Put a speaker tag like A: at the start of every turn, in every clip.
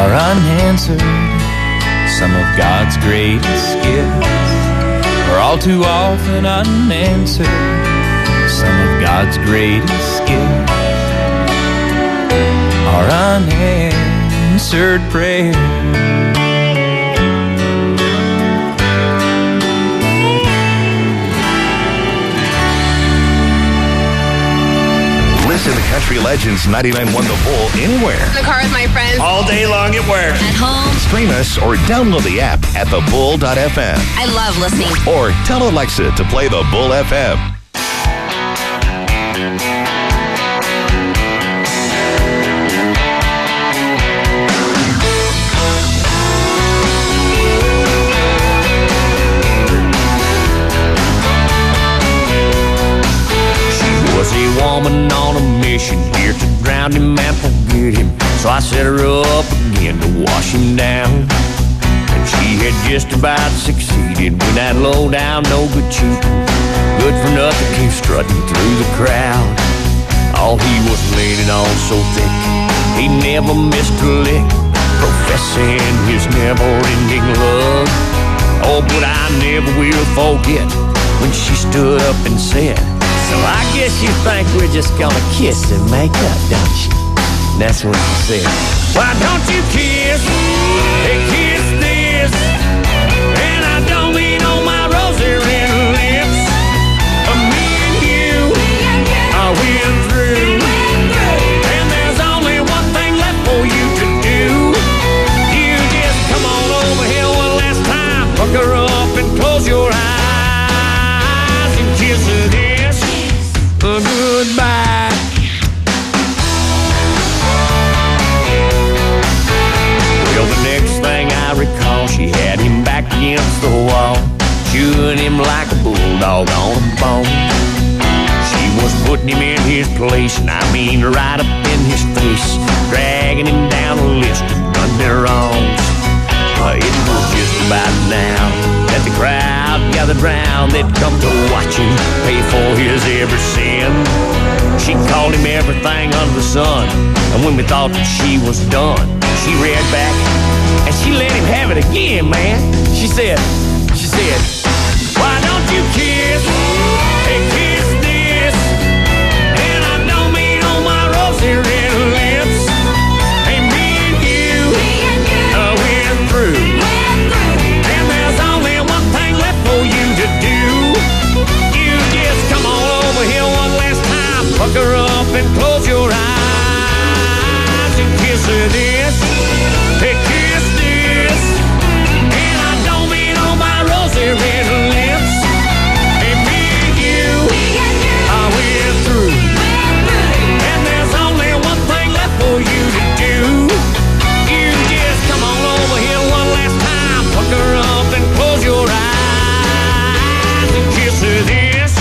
A: are unanswered. Some of God's greatest gifts are all too often unanswered. Some of God's greatest gifts are unanswered prayers.
B: Listen to Country Legends 99.1 The Bull anywhere.
C: In the car with my friends.
D: All day long at work.
C: At home.
B: Stream us or download the app at thebull.fm.
C: I love listening.
B: Or tell Alexa to play The Bull FM.
D: Was a woman on a mission here to drown him and forget him. So I set her up again to wash him down. And she had just about succeeded when that low down, no good cheating, good for nothing came strutting through the crowd. Oh, he was laying on so thick, he never missed a lick, professing his never-ending love. Oh, but I never will forget when she stood up and said, "So I guess you think we're just gonna kiss and make up, don't you?" That's what she said. "Why don't you kiss? Hey, kiss this. And I don't mean on my rosy red lips. Me and you are win through. And there's only one thing left for you to do. You just come on over here one last time, fuck her up and close your eyes and kiss her this. Goodbye." Well, the next thing I recall, she had him back against the wall, chewing him like a bulldog on a bone. She was putting him in his place, and I mean right up in his face, dragging him down a list of done their wrongs. It was just about now that the crowd gathered round. They'd come to watch him pay for his every sin. She called him everything under the sun, and when we thought that she was done, she reared back and she let him have it again, man. She said, "Why don't you kiss? Hey, kiss this. And I don't mean on my rosy red lips. Hey, me and you we're through. And there's only one thing left for you to do. You just come on over here one last time, fuck her up and close your eyes and kiss her this. Hey, kiss this. And I don't mean on my rosy red lips. Hey, me and you we're through. And there's only one thing left for you to do. You just come on over here one last time, fuck her up and close your eyes and kiss her this.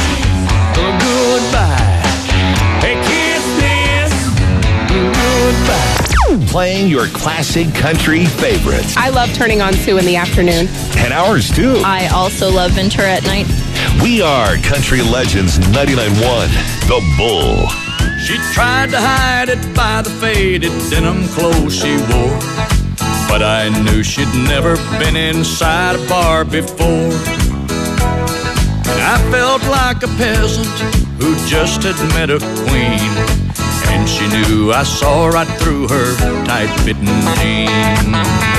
D: Goodbye. Hey, kiss this. Goodbye.
B: Playing your classic country favorites.
E: I love turning on Sue in the afternoon.
B: And ours too.
F: I also love Ventura at night.
B: We are Country Legends 99.1 The Bull.
G: She tried to hide it by the faded denim clothes she wore, but I knew she'd never been inside a bar before. And I felt like a peasant who just had met a queen, and she knew I saw right through her tight-fitting jeans.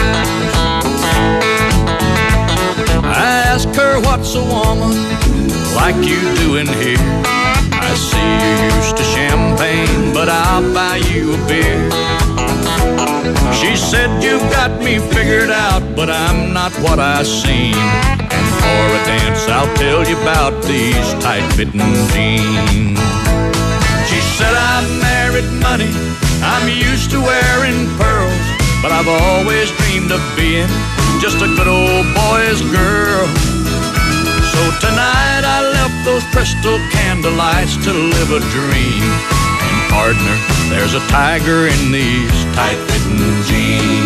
G: I asked her, "What's a woman like you doing here? I see you're used to champagne, but I'll buy you a beer." She said, "You've got me figured out, but I'm not what I seem. And for a dance, I'll tell you about these tight-fitting jeans." She said, "I've married money, I'm used to wearing pearls, but I've always dreamed of being just a good old boy's girl. So tonight I left those crystal candlelights to live a dream. And partner, there's a tiger in these tight-fitting jeans."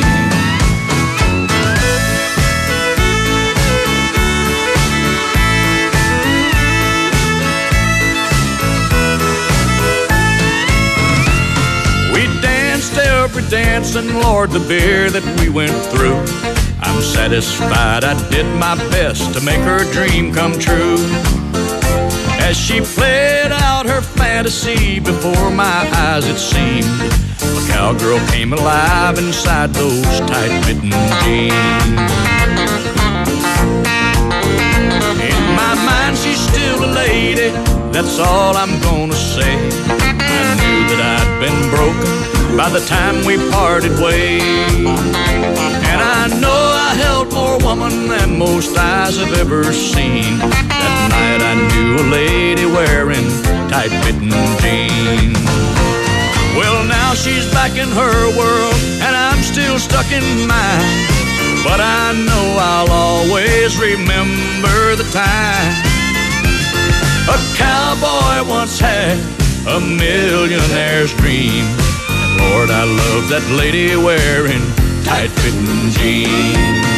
G: we danced, and Lord, the beer that we went through. I'm satisfied I did my best to make her dream come true. As she played out her fantasy before my eyes, it seemed a cowgirl came alive inside those tight-fitting jeans. In my mind, she's still a lady, that's all I'm gonna say. I knew that I'd been broken by the time we parted ways. And I know I held more woman than most eyes have ever seen. That night I knew a lady wearing tight-fitting jeans. Well, now she's back in her world, and I'm still stuck in mine. But I know I'll always remember the time a cowboy once had a millionaire's dream. And Lord, I love that lady wearing tight-fitting jeans.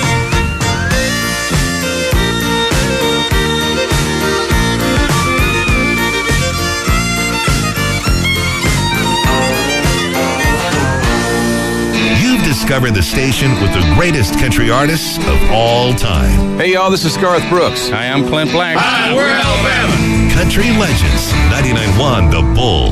B: Discover the station with the greatest country artists of all time.
C: Hey, y'all, this is Garth Brooks.
A: Hi, I'm Clint Black.
G: Hi, we're Alabama.
B: Country Legends, 99.1 The Bull.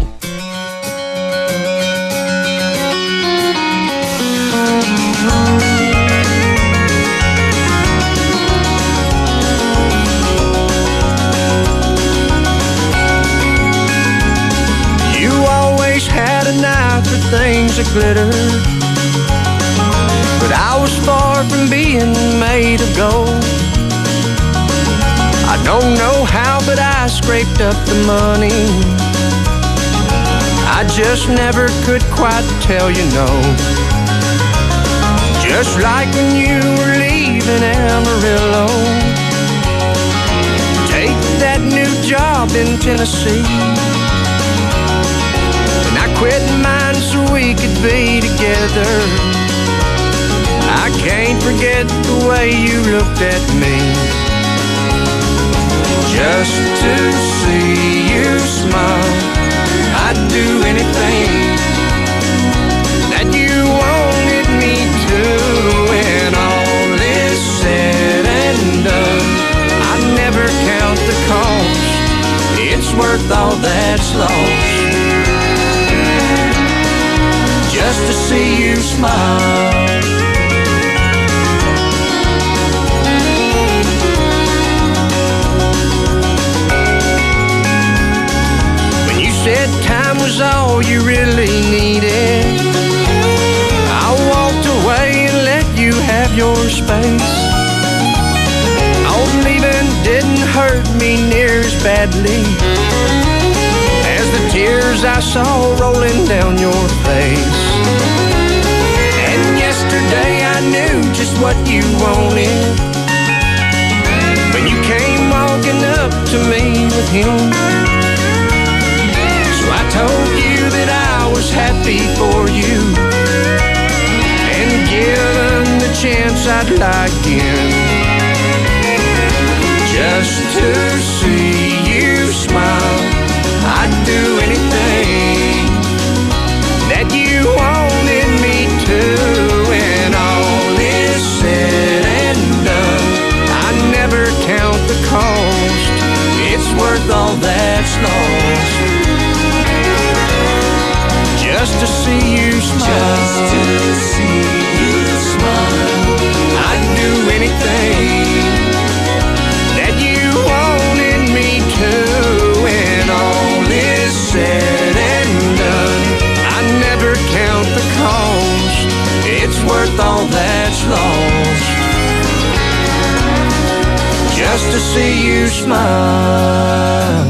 H: You always had an eye for things that glitter, but I was far from being made of gold. I don't know how, but I scraped up the money. I just never could quite tell you no. Just like when you were leaving Amarillo, take that new job in Tennessee, and I quit mine so we could be together. I can't forget the way you looked at me. Just to see you smile, I'd do anything that you wanted me to. When all is said and done, I'd never count the cost. It's worth all that's lost, just to see you smile. Said time was all you really needed, I walked away and let you have your space. Oh, leaving didn't hurt me near as badly as the tears I saw rolling down your face. And yesterday I knew just what you wanted when you came walking up to me with him. I told you that I was happy for you, and given the chance I'd lie again, just to see you smile. I'd do anything that you wanted me to. When all is said and done, I never count the cost. It's worth all that's lost, just to see you smile. Just to see you smile. I'd do anything that you wanted me to. When all is said and done, I never count the cost. It's worth all that's lost, just to see you smile.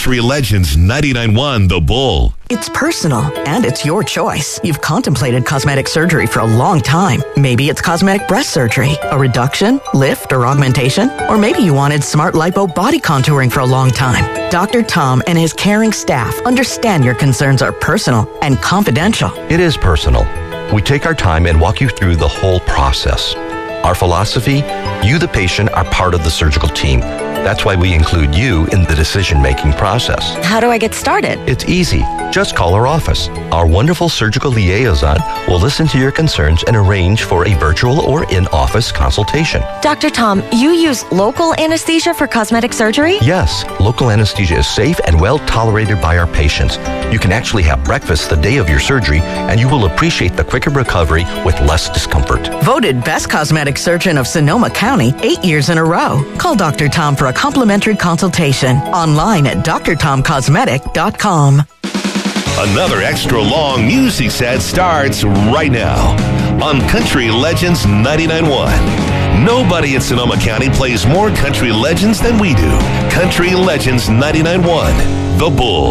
B: Country Legends 99.1 The Bull.
C: It's personal, and it's your choice. You've contemplated cosmetic surgery for a long time. Maybe it's cosmetic breast surgery, a reduction, lift, or augmentation. Or maybe you wanted smart lipo body contouring for a long time. Dr. Tom and his caring staff understand your concerns are personal and confidential.
I: It is personal. We take our time and walk you through the whole process. Our philosophy, you the patient are part of the surgical team. That's why we include you in the decision-making process.
J: How do I get started?
I: It's easy. Just call our office. Our wonderful surgical liaison will listen to your concerns and arrange for a virtual or in-office consultation.
J: Dr. Tom, you use local anesthesia for cosmetic surgery?
I: Yes, local anesthesia is safe and well tolerated by our patients. You can actually have breakfast the day of your surgery, and you will appreciate the quicker recovery with less discomfort.
C: Voted Best Cosmetic Surgeon of Sonoma County 8 years in a row. Call Dr. Tom for a complimentary consultation. Online at drtomcosmetic.com.
B: Another extra long music set starts right now on Country Legends 99.1. Nobody in Sonoma County plays more country legends than we do. Country Legends 99.1, The Bull.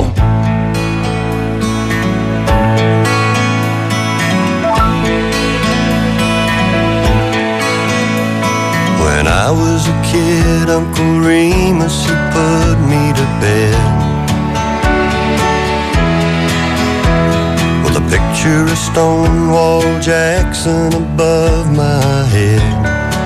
H: When I was a kid, Uncle Remus, he put me to bed with a picture of Stonewall Jackson above my head.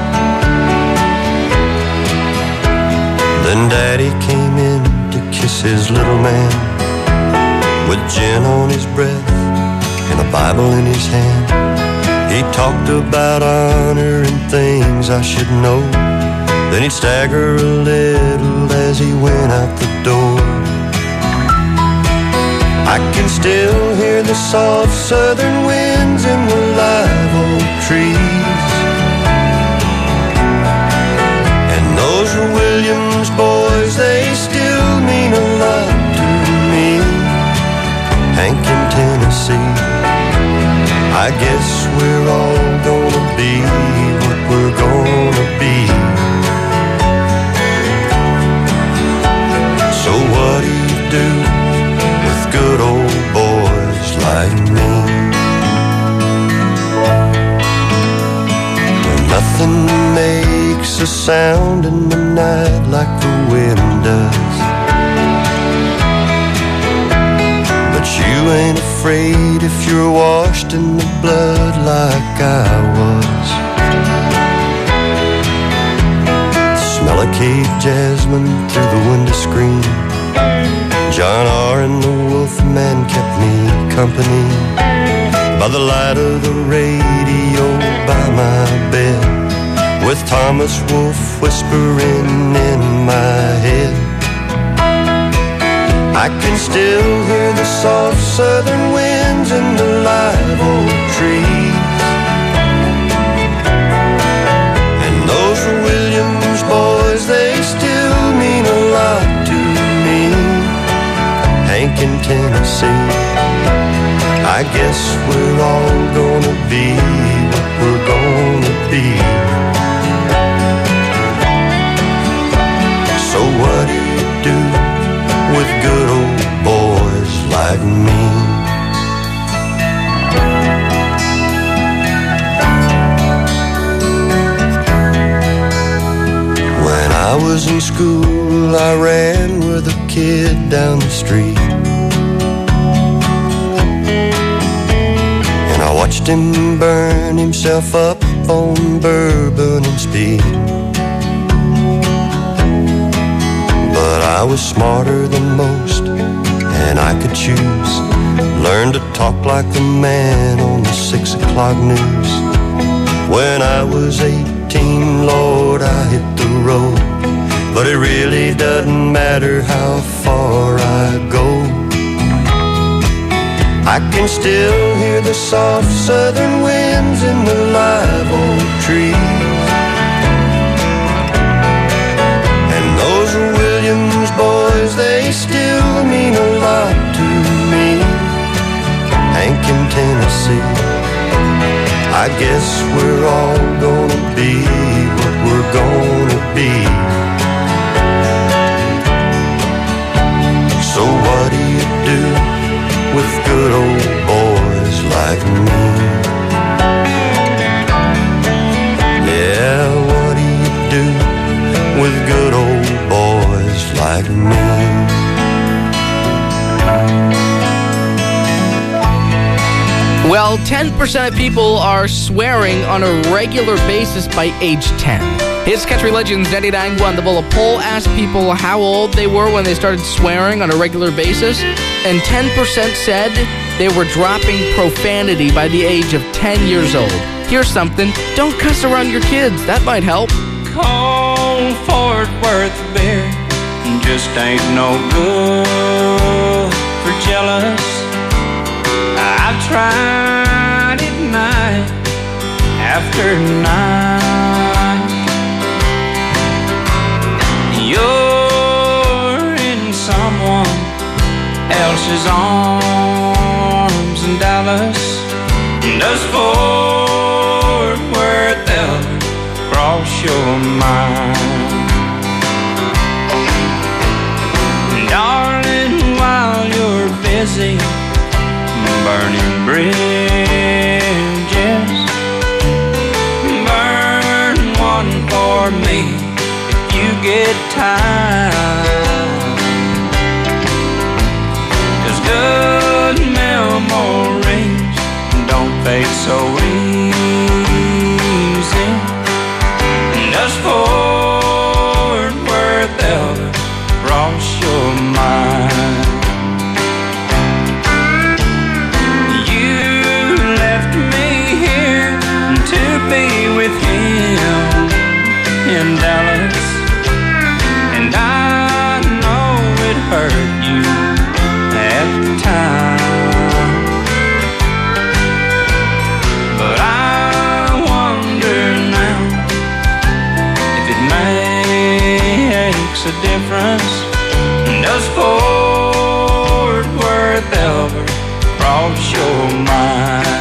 H: Then Daddy came in to kiss his little man with gin on his breath and a Bible in his hand. He talked about honor and things I should know. Then he'd stagger a little as he went out the door. I can still hear the soft southern winds in the live oak trees, and those Williams boys, they still mean a lot to me. Hank in Tennessee, I guess we're all gonna be what we're gonna be. So what do you do with good old boys like me? When nothing makes a sound in the night like the wind does, but you ain't afraid if you're washed in the blood like I was. The smell of cave jasmine through the window screen, John R. and the Wolfman kept me company. By the light of the radio by my bed, with Thomas Wolfe whispering in my head, I can still hear the soft southern winds in the live oak trees, and those Williams boys, they still mean a lot to me. Hank in Tennessee, I guess we're all gonna be what we're gonna be. So what do you do with good old boys like me? When I was in school, I ran with a kid down the street, and I watched him burn himself up on bourbon and speed. But I was smarter than most, and I could choose. Learn to talk like the man on the 6 o'clock news. When I was 18, Lord, I hit the road, but it really doesn't matter how far I go. I can still hear the soft southern winds in the live oak trees, and those Williams boys, they still mean a lot to me. Hank in Tennessee, I guess we're all gonna be what we're gonna be.
K: like me.
L: Well, 10% of people are swearing on a regular basis by age 10. His Country Legends 99.1, the Bullet poll asked people how old they were when they started swearing on a regular basis, and 10% said they were dropping profanity by the age of 10 years old. Here's something. Don't cuss around your kids. That might help.
M: Cold Fort Worth beer just ain't no good for jealous. I've tried it night after night. You're in someone else's arms in Dallas. Does Fort Worth ever cross your mind? Darling, while you're busy burning bridges, burn one for me if you get time. 'Cause good memories don't fade so easy. Does Fort Worth ever cross your mind? Be with him in Dallas, and I know it hurt you at the time, but I wonder now if it makes a difference. Does Fort Worth ever cross your mind?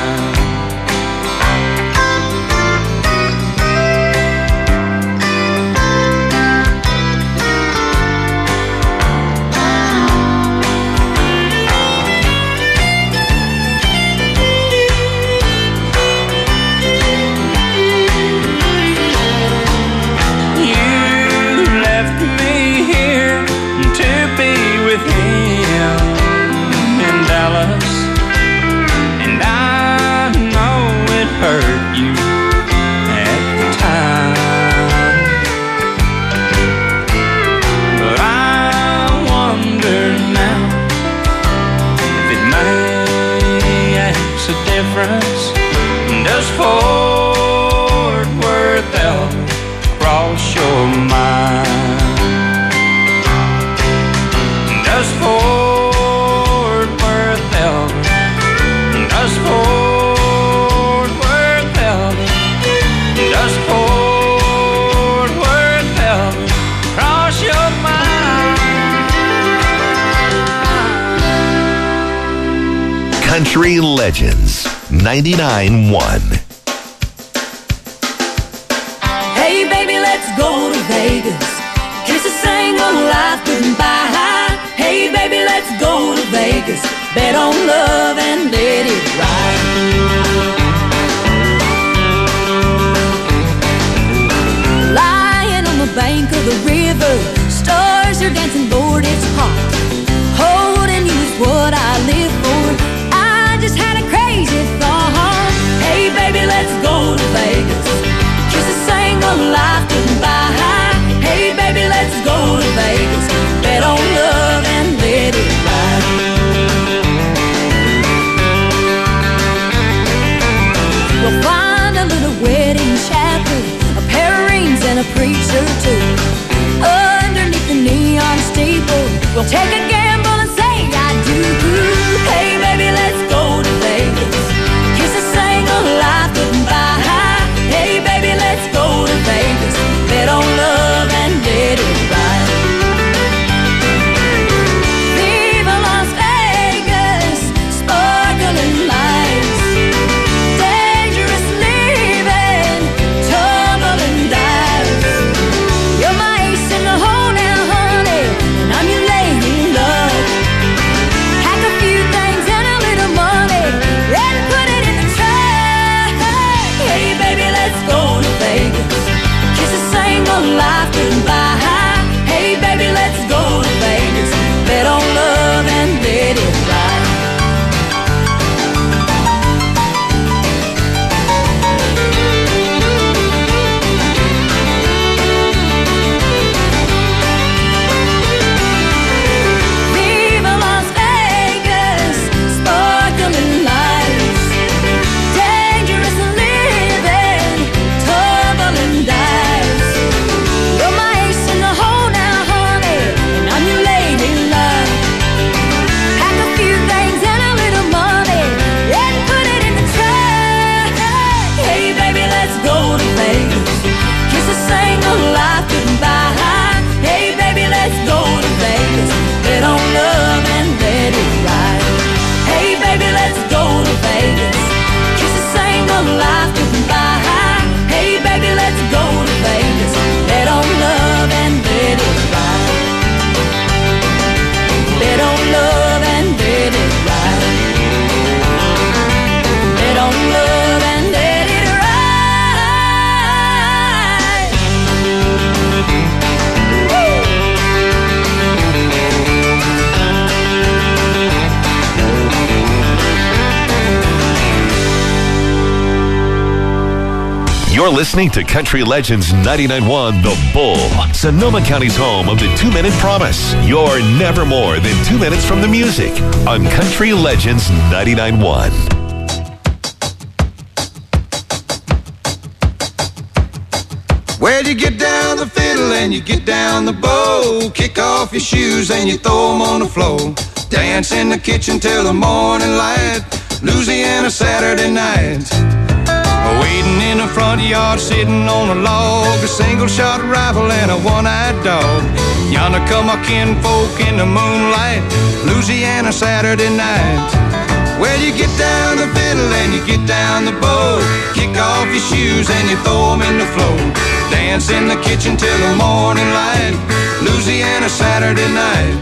M: Does Fort Worth ever cross your mind? Does Fort Worth ever? Does Fort Worth ever? Does Fort Worth ever cross your mind?
B: Country Legends 99.1.
N: Hey baby, let's go to Vegas. Kiss a single life goodbye. Hey baby, let's go to Vegas. Bet on love and let it ride. Lying on the bank of the river, stars are dancing, Lord, it's hot. Holding you is what I live for. I just had a crazy thought. Hey baby, let's go to Vegas. Kiss a single life goodbye. Hey baby, let's go to Vegas. Bet on love and let it ride. We'll find a little wedding chapel, a pair of rings and a preacher too. Underneath the neon steeple, we'll
B: You're listening to Country Legends 99.1 The Bull, Sonoma County's home of the 2-Minute Promise. You're never more than 2 minutes from the music on Country Legends 99.1.
K: Well, you get down the fiddle and you get down the bow. Kick off your shoes and you throw them on the floor. Dance in the kitchen till the morning light. Louisiana Saturday night. Waiting in the front yard, sitting on a log. A single-shot rifle and a one-eyed dog. Yonder come my kinfolk in the moonlight. Louisiana Saturday night. Well, you get down the fiddle and you get down the bow. Kick off your shoes and you throw them in the floor. Dance in the kitchen till the morning light. Louisiana Saturday night.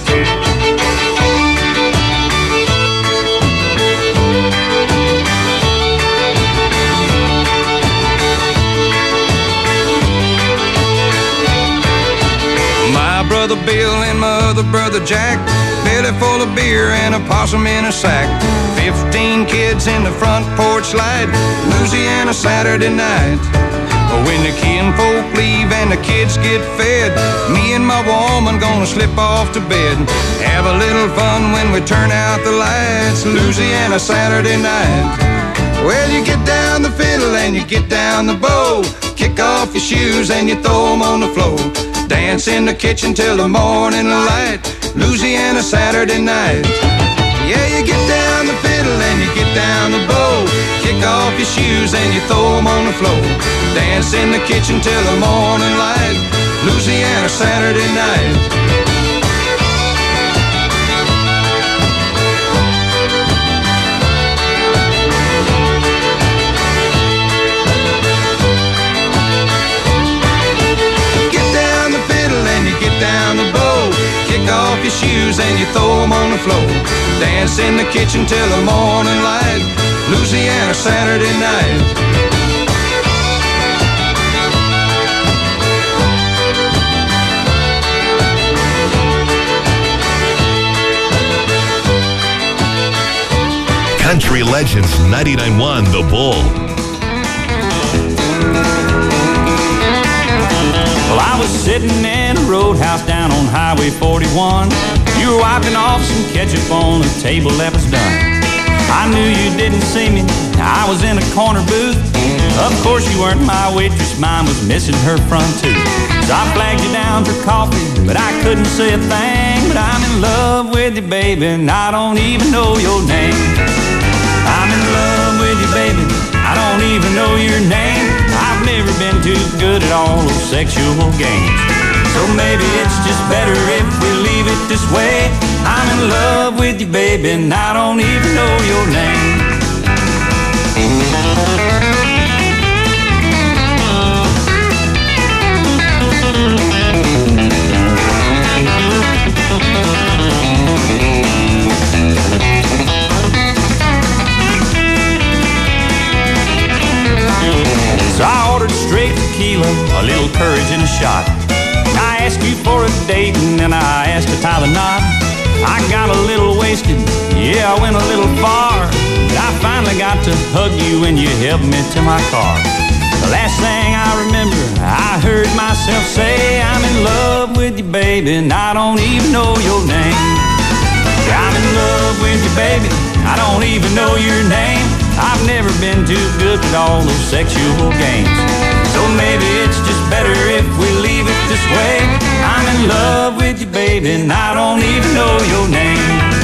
K: My brother Bill and my other brother Jack, belly full of beer and a possum in a sack. 15 kids in the front porch light. Louisiana Saturday night. When the kinfolk leave and the kids get fed, me and my woman gonna slip off to bed. Have a little fun when we turn out the lights. Louisiana Saturday night. Well, you get down the fiddle and you get down the bow. Kick off your shoes and you throw them on the floor. Dance in the kitchen till the morning light. Louisiana Saturday night. Yeah, you get down the fiddle and you get down the bow. Kick off your shoes and you throw them on the floor. Dance in the kitchen till the morning light. Louisiana Saturday night. Down the bow, kick off your shoes and you throw them on the floor. Dance in the kitchen till the morning light. Louisiana Saturday night.
B: Country Legends 99.1 The Bull.
A: Well, I was sitting in a roadhouse down on Highway 41. You were wiping off some ketchup on the table that was done. I knew you didn't see me, I was in a corner booth. Of course you weren't my waitress, mine was missing her front tooth. So I flagged you down for coffee, but I couldn't say a thing. But I'm in love with you, baby, and I don't even know your name. I'm in love with you, baby, I don't even know your name. I've never been too good at all those sexual games. So maybe it's just better if we leave it this way. I'm in love with you, baby, and I don't even know your name. So I ordered straight tequila, a little courage and a shot. I asked you for a date and then I asked to tie the knot. I got a little wasted, yeah, I went a little far. But I finally got to hug you and you helped me to my car. The last thing I remember, I heard myself say, I'm in love with you, baby, and I don't even know your name. I'm in love with you, baby, I don't even know your name. I've never been too good at all those sexual games. So maybe it's just better if we leave it this way. I'm in love with you, baby, and I don't even know your name.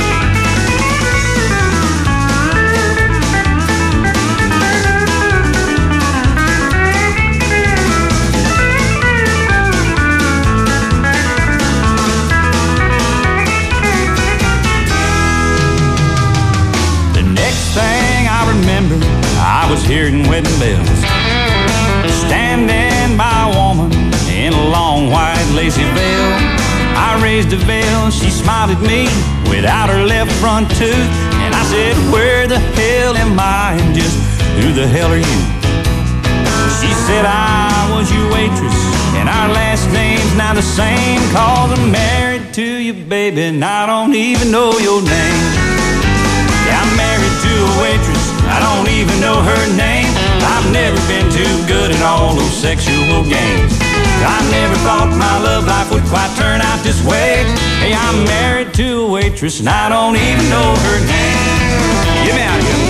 A: I was hearing wedding bells, standing by a woman in a long white lacy veil. I raised a veil, she smiled at me without her left front tooth. And I said, where the hell am I and just who the hell are you? She said, I was your waitress and our last name's now the same. 'Cause I'm married to you, baby, and I don't even know your name. Yeah, I'm married to a waitress, I don't even know her name. I I've never been too good at all those sexual games. I never thought my love life would quite turn out this way. Hey, I'm married to a waitress and I don't even know her name. Get me out of here.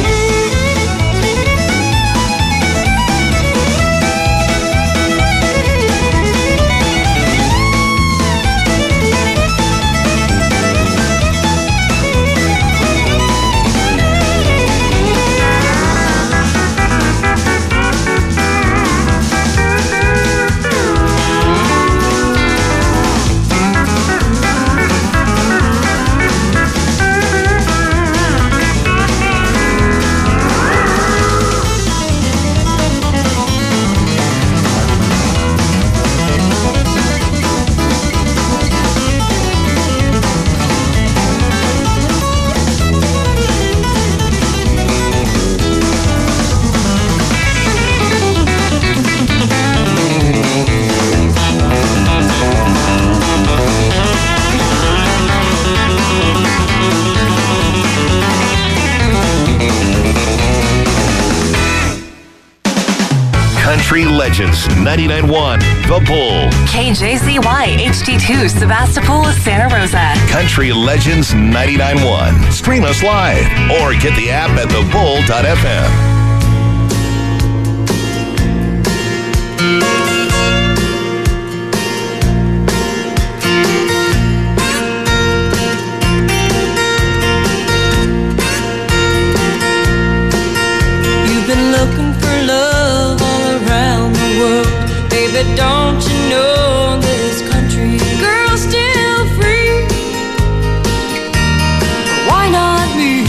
B: Country Legends 99.1 The Bull.
O: KJZY HD2 Sebastopol, Santa Rosa.
B: Country Legends 99.1. Stream us live or get the app at thebull.fm.
N: Don't you know this country girl's still free? Why not me?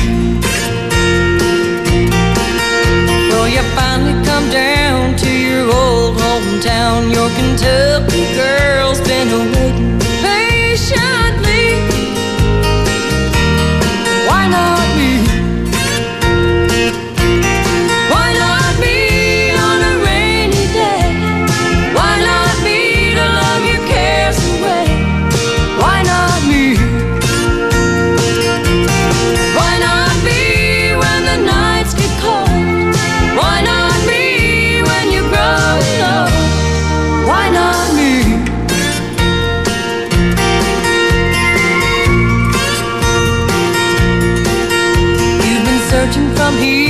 N: Well, you finally come down to your old hometown. Your Kentucky girl's been waiting patiently. Why not me? Why not me on a rainy day? Why not me to love your cares away? Why not me? Why not me when the nights get cold? Why not me when you grow old? Why not me? You've been searching from here